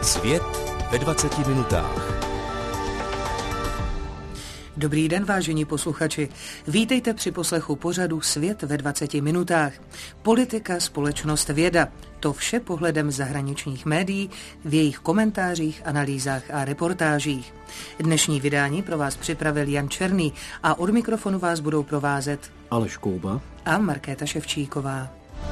Svět ve 20 minutách. Dobrý den, vážení posluchači. Vítejte při poslechu pořadu Svět ve 20 minutách. Politika, společnost, věda. To vše pohledem zahraničních médií, v jejich komentářích, analýzách a reportážích. Dnešní vydání pro vás připravil Jan Černý a od mikrofonu vás budou provázet Aleš Kouba a Markéta Ševčíková.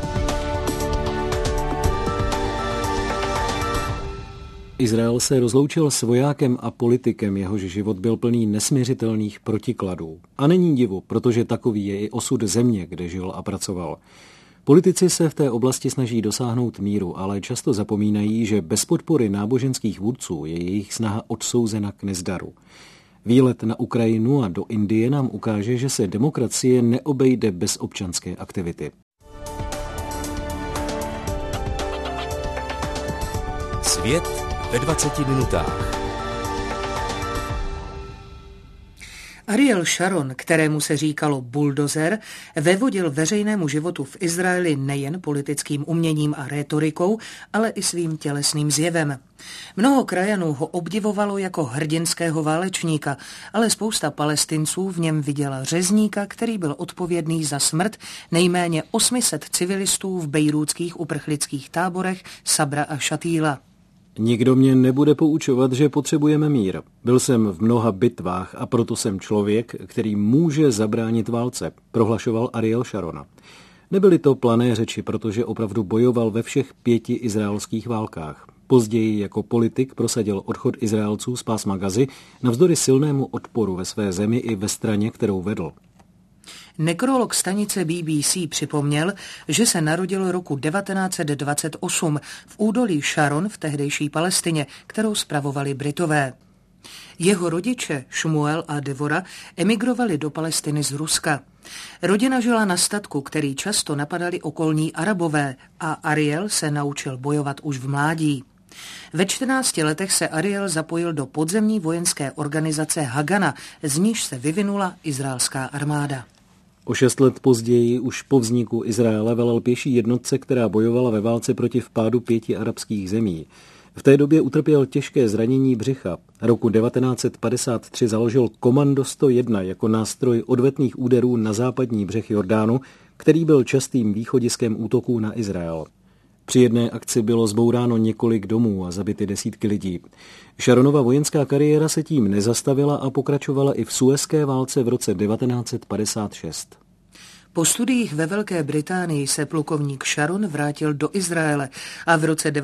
Izrael se rozloučil s vojákem a politikem, jehož život byl plný nesmiřitelných protikladů. A není divu, protože takový je i osud země, kde žil a pracoval. Politici se v té oblasti snaží dosáhnout míru, ale často zapomínají, že bez podpory náboženských vůdců je jejich snaha odsouzena k nezdaru. Výlet na Ukrajinu a do Indie nám ukáže, že se demokracie neobejde bez občanské aktivity. Svět ve 20 minutách. Ariel Sharon, kterému se říkalo buldozer, vevodil veřejnému životu v Izraeli nejen politickým uměním a rétorikou, ale i svým tělesným zjevem. Mnoho krajanů ho obdivovalo jako hrdinského válečníka, ale spousta Palestinců v něm viděla řezníka, který byl odpovědný za smrt nejméně 800 civilistů v bejrútských uprchlických táborech Sabra a Šatíla. Nikdo mě nebude poučovat, že potřebujeme mír. Byl jsem v mnoha bitvách a proto jsem člověk, který může zabránit válce, prohlašoval Ariel Sharon. Nebyly to plané řeči, protože opravdu bojoval ve všech 5 izraelských válkách. Později jako politik prosadil odchod Izraelců z pásma Gazy navzdory silnému odporu ve své zemi i ve straně, kterou vedl. Nekrolog stanice BBC připomněl, že se narodil roku 1928 v údolí Sharon v tehdejší Palestině, kterou spravovali Britové. Jeho rodiče, Šmuel a Devora, emigrovali do Palestiny z Ruska. Rodina žila na statku, který často napadali okolní Arabové, a Ariel se naučil bojovat už v mládí. Ve 14 letech se Ariel zapojil do podzemní vojenské organizace Hagana, z níž se vyvinula izraelská armáda. O 6 let později, už po vzniku Izraele, velel pěší jednotce, která bojovala ve válce proti vpádu 5 arabských zemí. V té době utrpěl těžké zranění břicha. Roku 1953 založil Komando 101 jako nástroj odvetných úderů na západní břeh Jordánu, který byl častým východiskem útoků na Izrael. Při jedné akci bylo zbouráno několik domů a zabity desítky lidí. Sharonova vojenská kariéra se tím nezastavila a pokračovala i v Suezské válce v roce 1956. Po studiích ve Velké Británii se plukovník Sharon vrátil do Izraele a v roce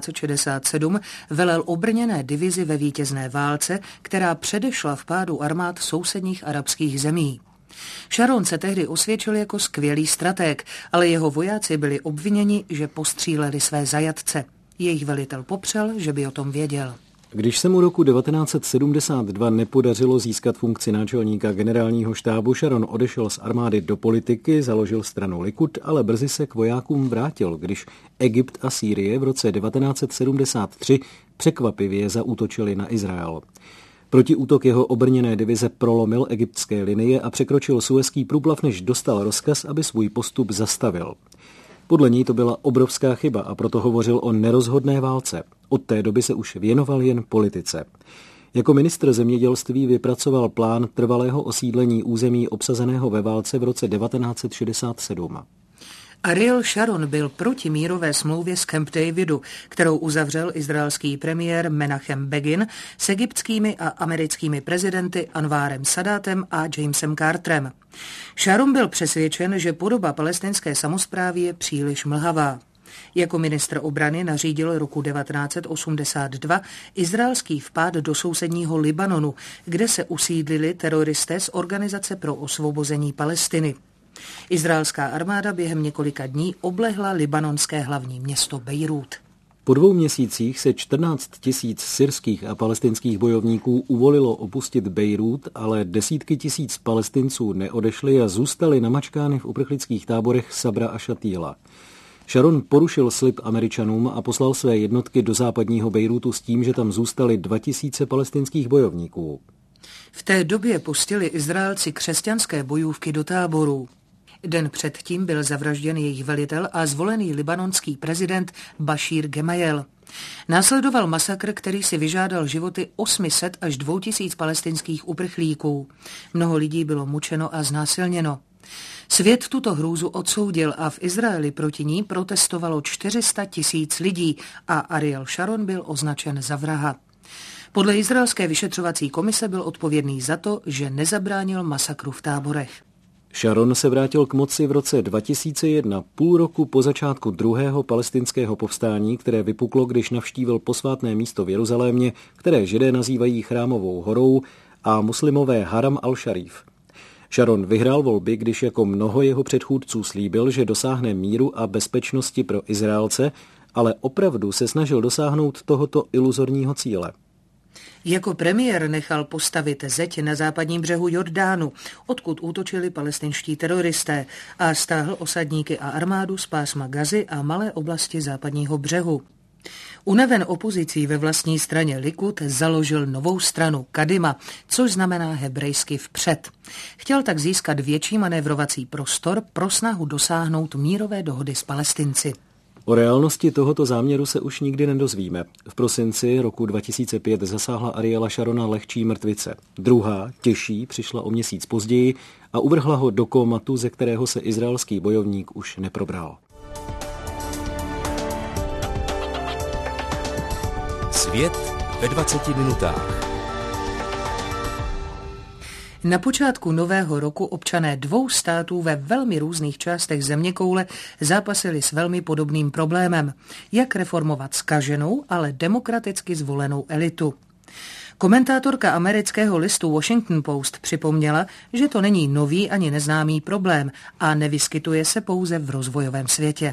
1967 velel obrněné divizi ve vítězné válce, která předešla vpádu armád sousedních arabských zemí. Sharon se tehdy osvědčil jako skvělý stratég, ale jeho vojáci byli obviněni, že postříleli své zajatce. Jejich velitel popřel, že by o tom věděl. Když se mu roku 1972 nepodařilo získat funkci náčelníka generálního štábu, Sharon odešel z armády do politiky, založil stranu Likud, ale brzy se k vojákům vrátil, když Egypt a Sýrie v roce 1973 překvapivě zaútočili na Izrael. Protiútok jeho obrněné divize prolomil egyptské linie a překročil Suezský průplav, než dostal rozkaz, aby svůj postup zastavil. Podle něj to byla obrovská chyba a proto hovořil o nerozhodné válce. Od té doby se už věnoval jen politice. Jako ministr zemědělství vypracoval plán trvalého osídlení území obsazeného ve válce v roce 1967. Ariel Sharon byl proti mírové smlouvě z Camp Davidu, kterou uzavřel izraelský premiér Menachem Begin s egyptskými a americkými prezidenty Anwárem Sadátem a Jamesem Carterem. Sharon byl přesvědčen, že podoba palestinské samosprávy je příliš mlhavá. Jako ministr obrany nařídil roku 1982 izraelský vpád do sousedního Libanonu, kde se usídlili teroristé z Organizace pro osvobození Palestiny. Izraelská armáda během několika dní oblehla libanonské hlavní město Bejrút. Po 2 měsících se 14 000 syrských a palestinských bojovníků uvolilo opustit Bejrút, ale desítky tisíc Palestinců neodešli a zůstali namačkány v uprchlických táborech Sabra a Šatíla. Sharon porušil slib Američanům a poslal své jednotky do západního Bejrútu s tím, že tam zůstali 2000 palestinských bojovníků. V té době pustili Izraelci křesťanské bojůvky do táborů. Den předtím byl zavražděn jejich velitel a zvolený libanonský prezident Bašír Gemayel. Následoval masakr, který si vyžádal životy 800 až 2000 palestinských uprchlíků. Mnoho lidí bylo mučeno a znásilněno. Svět tuto hrůzu odsoudil a v Izraeli proti ní protestovalo 400 000 lidí a Ariel Sharon byl označen za vraha. Podle izraelské vyšetřovací komise byl odpovědný za to, že nezabránil masakru v táborech. Sharon se vrátil k moci v roce 2001, půl roku po začátku druhého palestinského povstání, které vypuklo, když navštívil posvátné místo v Jeruzalémě, které Židé nazývají Chrámovou horou, a muslimové Haram al-Šarif. Sharon vyhrál volby, když jako mnoho jeho předchůdců slíbil, že dosáhne míru a bezpečnosti pro Izraelce, ale opravdu se snažil dosáhnout tohoto iluzorního cíle. Jako premiér nechal postavit zeď na západním břehu Jordánu, odkud útočili palestinští teroristé, a stáhl osadníky a armádu z pásma Gazy a malé oblasti západního břehu. Unaven opozicí ve vlastní straně Likud založil novou stranu Kadima, což znamená hebrejsky vpřed. Chtěl tak získat větší manévrovací prostor pro snahu dosáhnout mírové dohody s Palestinci. O reálnosti tohoto záměru se už nikdy nedozvíme. V prosinci roku 2005 zasáhla Ariela Sharona lehčí mrtvice. Druhá, těžší, přišla o měsíc později a uvrhla ho do kómatu, ze kterého se izraelský bojovník už neprobral. Svět ve 20 minutách. Na počátku nového roku občané dvou států ve velmi různých částech zeměkoule zápasili s velmi podobným problémem. Jak reformovat zkaženou, ale demokraticky zvolenou elitu. Komentátorka amerického listu Washington Post připomněla, že to není nový ani neznámý problém a nevyskytuje se pouze v rozvojovém světě.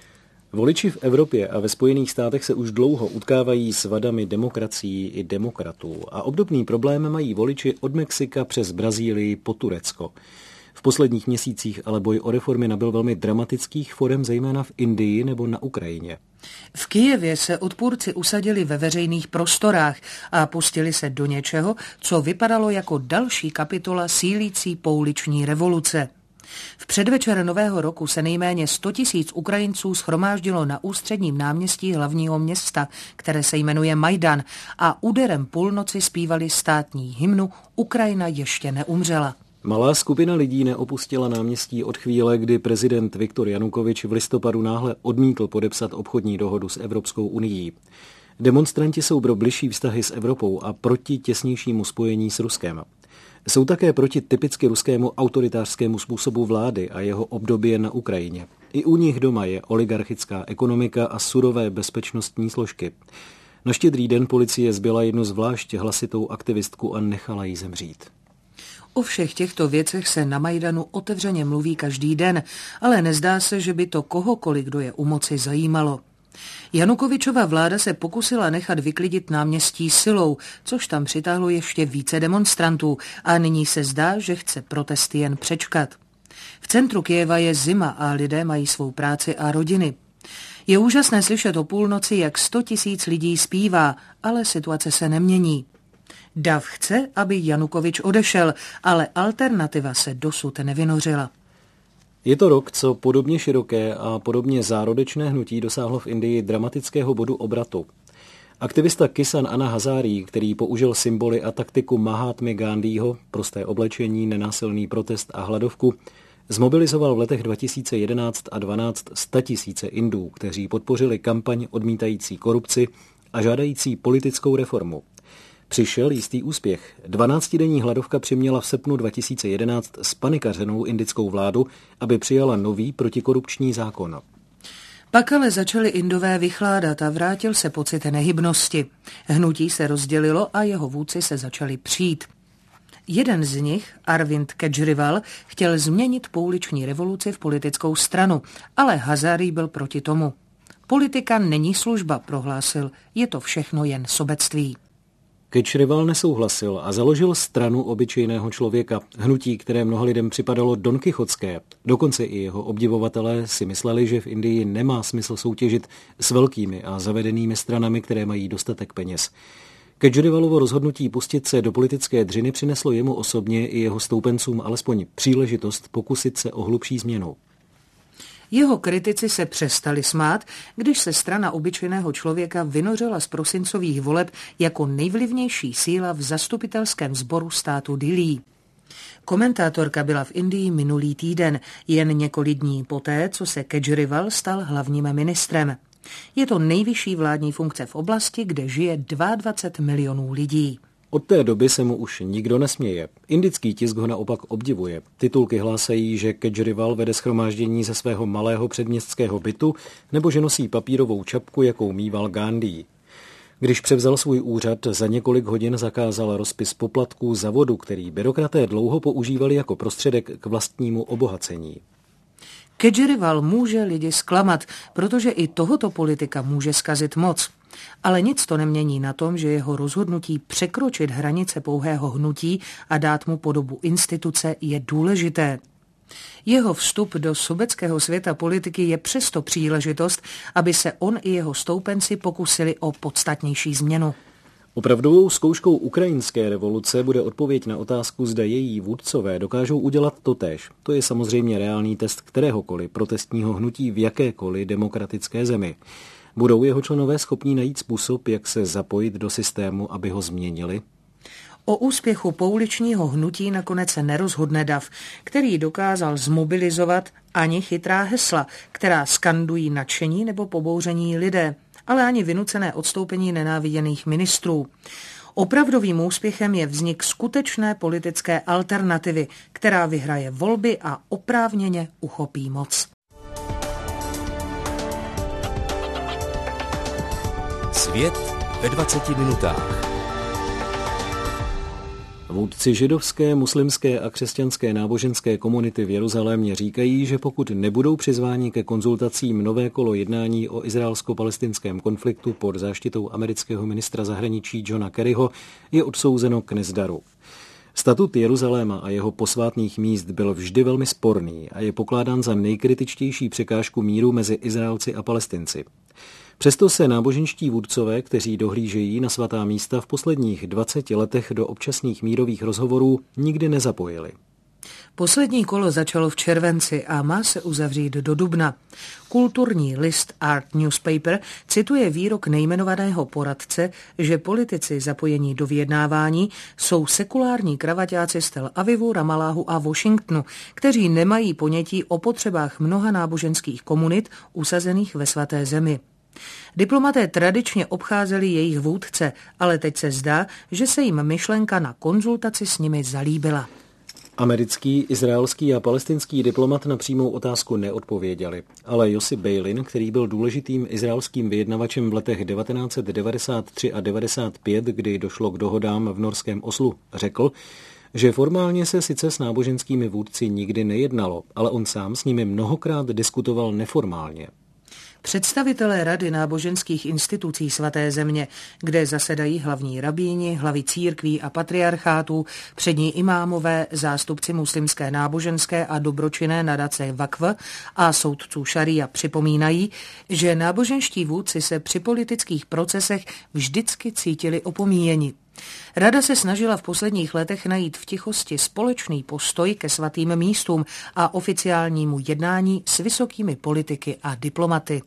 Voliči v Evropě a ve Spojených státech se už dlouho utkávají s vadami demokracií i demokratů a obdobný problém mají voliči od Mexika přes Brazílii po Turecko. V posledních měsících ale boj o reformy nabyl velmi dramatických forem, zejména v Indii nebo na Ukrajině. V Kyjevě se odpůrci usadili ve veřejných prostorách a pustili se do něčeho, co vypadalo jako další kapitola sílící pouliční revoluce. V předvečer nového roku se nejméně 100 000 Ukrajinců shromáždilo na ústředním náměstí hlavního města, které se jmenuje Majdan, a úderem půlnoci zpívali státní hymnu Ukrajina ještě neumřela. Malá skupina lidí neopustila náměstí od chvíle, kdy prezident Viktor Janukovič v listopadu náhle odmítl podepsat obchodní dohodu s Evropskou unií. Demonstranti jsou pro bližší vztahy s Evropou a proti těsnějšímu spojení s Ruskem. Jsou také proti typicky ruskému autoritářskému způsobu vlády a jeho obdobě na Ukrajině. I u nich doma je oligarchická ekonomika a surové bezpečnostní složky. Na Štědrý den policie zbyla jednu zvlášť hlasitou aktivistku a nechala jí zemřít. O všech těchto věcech se na Majdanu otevřeně mluví každý den, ale nezdá se, že by to kohokoliv, kdo je u moci, zajímalo. Janukovičova vláda se pokusila nechat vyklidit náměstí silou, což tam přitáhlo ještě více demonstrantů a nyní se zdá, že chce protesty jen přečkat. V centru Kyjeva je zima a lidé mají svou práci a rodiny. Je úžasné slyšet o půlnoci, jak 100 000 lidí zpívá, ale situace se nemění. Dav chce, aby Janukovič odešel, ale alternativa se dosud nevynořila. Je to rok, co podobně široké a podobně zárodečné hnutí dosáhlo v Indii dramatického bodu obratu. Aktivista Kisan Anna Hazari, který použil symboly a taktiku Mahatmy Gandhiho, prosté oblečení, nenásilný protest a hladovku, zmobilizoval v letech 2011 a 2012 100 000 Indů, kteří podpořili kampaň odmítající korupci a žádající politickou reformu. Přišel jistý úspěch. 12denní hladovka přiměla v srpnu 2011 spanikařenou indickou vládu, aby přijala nový protikorupční zákon. Pak ale začali Indové vychládat a vrátil se pocit nehybnosti. Hnutí se rozdělilo a jeho vůdci se začali přít. Jeden z nich, Arvind Kejrival, chtěl změnit pouliční revoluci v politickou stranu, ale Hazari byl proti tomu. Politika není služba, prohlásil, je to všechno jen sobectví. Kejrival nesouhlasil a založil stranu obyčejného člověka, hnutí, které mnoha lidem připadalo donkichotské. Dokonce i jeho obdivovatelé si mysleli, že v Indii nemá smysl soutěžit s velkými a zavedenými stranami, které mají dostatek peněz. Kedžrivalovo rozhodnutí pustit se do politické dřiny přineslo jemu osobně i jeho stoupencům alespoň příležitost pokusit se o hlubší změnu. Jeho kritici se přestali smát, když se strana obyčejného člověka vynořila z prosincových voleb jako nejvlivnější síla v zastupitelském sboru státu Dillí. Komentátorka byla v Indii minulý týden, jen několik dní poté, co se Kedžrival stal hlavním ministrem. Je to nejvyšší vládní funkce v oblasti, kde žije 22 milionů lidí. Od té doby se mu už nikdo nesměje. Indický tisk ho naopak obdivuje. Titulky hlásají, že Kedžrival vede shromáždění ze svého malého předměstského bytu nebo že nosí papírovou čapku, jakou mýval Gandhi. Když převzal svůj úřad, za několik hodin zakázal rozpis poplatků za vodu, který byrokraté dlouho používali jako prostředek k vlastnímu obohacení. Kedžrival může lidi zklamat, protože i tohoto politika může zkazit moc. Ale nic to nemění na tom, že jeho rozhodnutí překročit hranice pouhého hnutí a dát mu podobu instituce je důležité. Jeho vstup do sobeckého světa politiky je přesto příležitost, aby se on i jeho stoupenci pokusili o podstatnější změnu. Opravdovou zkouškou ukrajinské revoluce bude odpověď na otázku, zda její vůdcové dokážou udělat totéž. To je samozřejmě reálný test kteréhokoliv protestního hnutí v jakékoliv demokratické zemi. Budou jeho členové schopní najít způsob, jak se zapojit do systému, aby ho změnili? O úspěchu pouličního hnutí nakonec se nerozhodne dav, který dokázal zmobilizovat ani chytrá hesla, která skandují nadšení nebo pobouření lidé, ale ani vynucené odstoupení nenáviděných ministrů. Opravdovým úspěchem je vznik skutečné politické alternativy, která vyhraje volby a oprávněně uchopí moc. Svět ve 20 minutách. Vůdci židovské, muslimské a křesťanské náboženské komunity v Jeruzalémě říkají, že pokud nebudou přizváni ke konzultacím nové kolo jednání o izraelsko-palestinském konfliktu pod záštitou amerického ministra zahraničí Johna Kerryho, je odsouzeno k nezdaru. Statut Jeruzaléma a jeho posvátných míst byl vždy velmi sporný a je pokládán za nejkritičtější překážku míru mezi Izraelci a Palestinci. Přesto se náboženští vůdcové, kteří dohlížejí na svatá místa, v posledních 20 letech do občasných mírových rozhovorů nikdy nezapojili. Poslední kolo začalo v červenci a má se uzavřít do dubna. Kulturní list Art Newspaper cituje výrok nejmenovaného poradce, že politici zapojení do vyjednávání jsou sekulární kravaťáci z Tel Avivu, Ramalláhu a Washingtonu, kteří nemají ponětí o potřebách mnoha náboženských komunit usazených ve svaté zemi. Diplomaté tradičně obcházeli jejich vůdce, ale teď se zdá, že se jim myšlenka na konzultaci s nimi zalíbila. Americký, izraelský a palestinský diplomat na přímou otázku neodpověděli, ale Yossi Beilin, který byl důležitým izraelským vyjednavačem v letech 1993 a 1995, kdy došlo k dohodám v norském Oslu, řekl, že formálně se sice s náboženskými vůdci nikdy nejednalo, ale on sám s nimi mnohokrát diskutoval neformálně. Představitelé Rady náboženských institucí svaté země, kde zasedají hlavní rabíni, hlavy církví a patriarchátů, přední imámové, zástupci muslimské náboženské a dobročinné nadace Vakv a soudců šaría připomínají, že náboženští vůdci se při politických procesech vždycky cítili opomíjeni. Rada se snažila v posledních letech najít v tichosti společný postoj ke svatým místům a oficiálnímu jednání s vysokými politiky a diplomaty.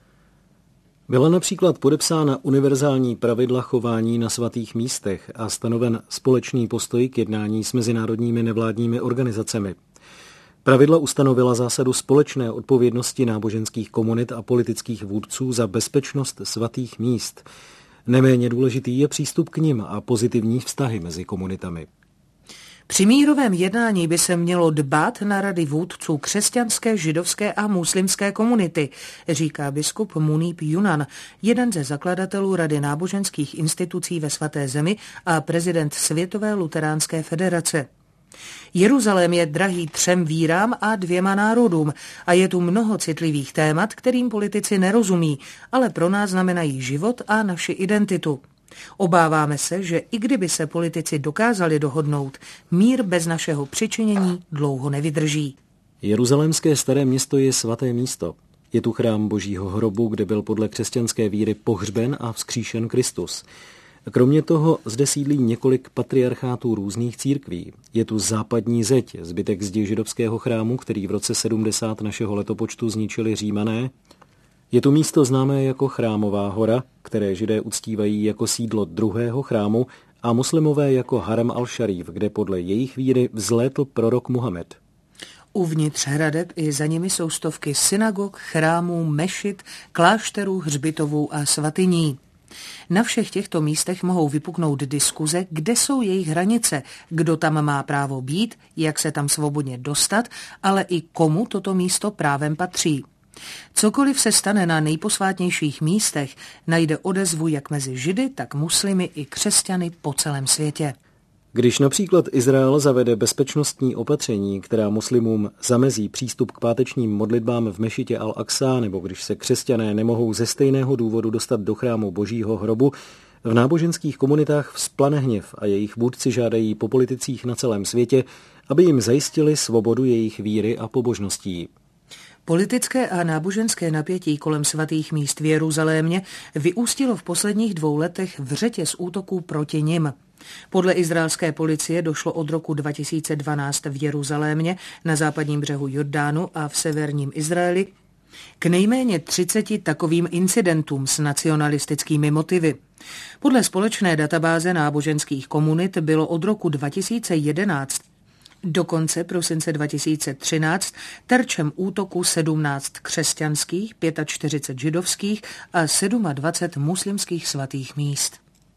Byla například podepsána univerzální pravidla chování na svatých místech a stanoven společný postoj k jednání s mezinárodními nevládními organizacemi. Pravidla ustanovila zásadu společné odpovědnosti náboženských komunit a politických vůdců za bezpečnost svatých míst. Neméně důležitý je přístup k nim a pozitivní vztahy mezi komunitami. Při mírovém jednání by se mělo dbát na rady vůdců křesťanské, židovské a muslimské komunity, říká biskup Munib Yunan, jeden ze zakladatelů Rady náboženských institucí ve svaté zemi a prezident Světové luteránské federace. Jeruzalém je drahý 3 vírám a 2 národům a je tu mnoho citlivých témat, kterým politici nerozumí, ale pro nás znamenají život a naši identitu. Obáváme se, že i kdyby se politici dokázali dohodnout, mír bez našeho přičinění dlouho nevydrží. Jeruzalémské staré město je svaté místo. Je tu chrám Božího hrobu, kde byl podle křesťanské víry pohřben a vzkříšen Kristus. Kromě toho zde sídlí několik patriarchátů různých církví. Je tu západní zeď, zbytek zdi židovského chrámu, který v roce 70 našeho letopočtu zničili Římané. Je tu místo známé jako Chrámová hora, které Židé uctívají jako sídlo druhého chrámu, a muslimové jako Haram al-Šarif, kde podle jejich víry vzlétl prorok Muhammad. Uvnitř hradeb i za nimi jsou stovky synagog, chrámů, mešit, klášterů, hřbitovů a svatyní. Na všech těchto místech mohou vypuknout diskuze, kde jsou jejich hranice, kdo tam má právo být, jak se tam svobodně dostat, ale i komu toto místo právem patří. Cokoliv se stane na nejposvátnějších místech, najde odezvu jak mezi Židy, tak muslimy i křesťany po celém světě. Když například Izrael zavede bezpečnostní opatření, která muslimům zamezí přístup k pátečním modlitbám v mešitě Al-Aqsa, nebo když se křesťané nemohou ze stejného důvodu dostat do chrámu Božího hrobu, v náboženských komunitách vzplane hněv a jejich vůdci žádají po politicích na celém světě, aby jim zajistili svobodu jejich víry a pobožností. Politické a náboženské napětí kolem svatých míst v Jeruzalémě vyústilo v posledních 2 letech v řetěz útoků proti nim. Podle izraelské policie došlo od roku 2012 v Jeruzalémě, na západním břehu Jordánu a v severním Izraeli k nejméně 30 takovým incidentům s nacionalistickými motivy. Podle společné databáze náboženských komunit bylo od roku 2011 do konce prosince 2013 terčem útoku 17 křesťanských, 45 židovských a 27 muslimských svatých míst.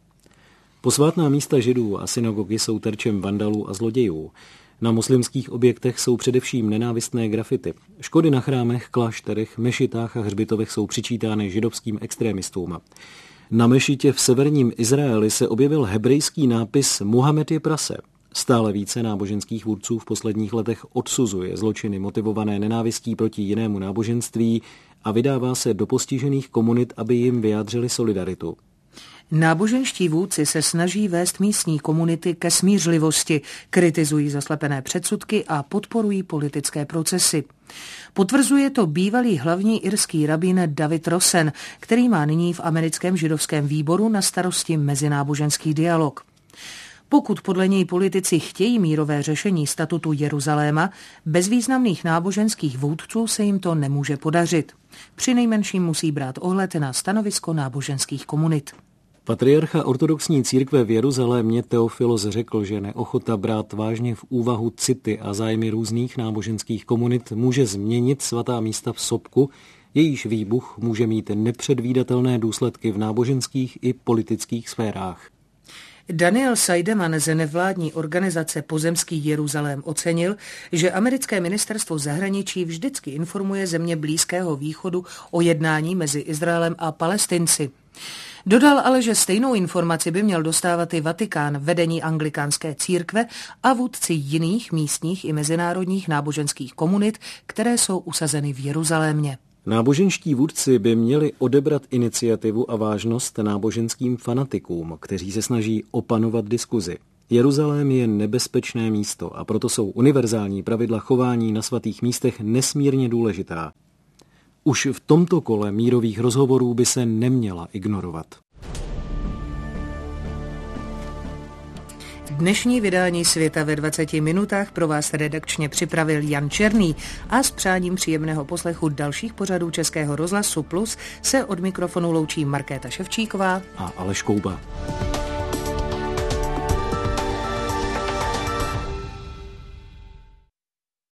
Posvátná místa Židů a synagogy jsou terčem vandalů a zlodějů. Na muslimských objektech jsou především nenávistné grafity. Škody na chrámech, klášterech, mešitách a hřbitovech jsou přičítány židovským extrémistům. Na mešitě v severním Izraeli se objevil hebrejský nápis Muhammad je prase. Stále více náboženských vůdců v posledních letech odsuzuje zločiny motivované nenávistí proti jinému náboženství a vydává se do postižených komunit, aby jim vyjádřili solidaritu. Náboženští vůdci se snaží vést místní komunity ke smířlivosti, kritizují zaslepené předsudky a podporují politické procesy. Potvrzuje to bývalý hlavní irský rabín David Rosen, který má nyní v americkém židovském výboru na starosti mezináboženský dialog. Pokud podle něj politici chtějí mírové řešení statutu Jeruzaléma, bez významných náboženských vůdců se jim to nemůže podařit. Přinejmenším musí brát ohled na stanovisko náboženských komunit. Patriarcha ortodoxní církve v Jeruzalémě Teofilos řekl, že neochota brát vážně v úvahu city a zájmy různých náboženských komunit může změnit svatá místa v sopku, jejíž výbuch může mít nepředvídatelné důsledky v náboženských i politických sférách. Daniel Seidemann z nevládní organizace Pozemský Jeruzalém ocenil, že americké ministerstvo zahraničí vždycky informuje země Blízkého východu o jednání mezi Izraelem a Palestinci. Dodal ale, že stejnou informaci by měl dostávat i Vatikán, vedení anglikánské církve a vůdci jiných místních i mezinárodních náboženských komunit, které jsou usazeny v Jeruzalémě. Náboženští vůdci by měli odebrat iniciativu a vážnost náboženským fanatikům, kteří se snaží opanovat diskuzi. Jeruzalém je nebezpečné místo a proto jsou univerzální pravidla chování na svatých místech nesmírně důležitá. Už v tomto kole mírových rozhovorů by se neměla ignorovat. Dnešní vydání Světa ve 20 minutách pro vás redakčně připravil Jan Černý a s přáním příjemného poslechu dalších pořadů Českého rozhlasu Plus se od mikrofonu loučí Markéta Ševčíková a Aleš Kouba.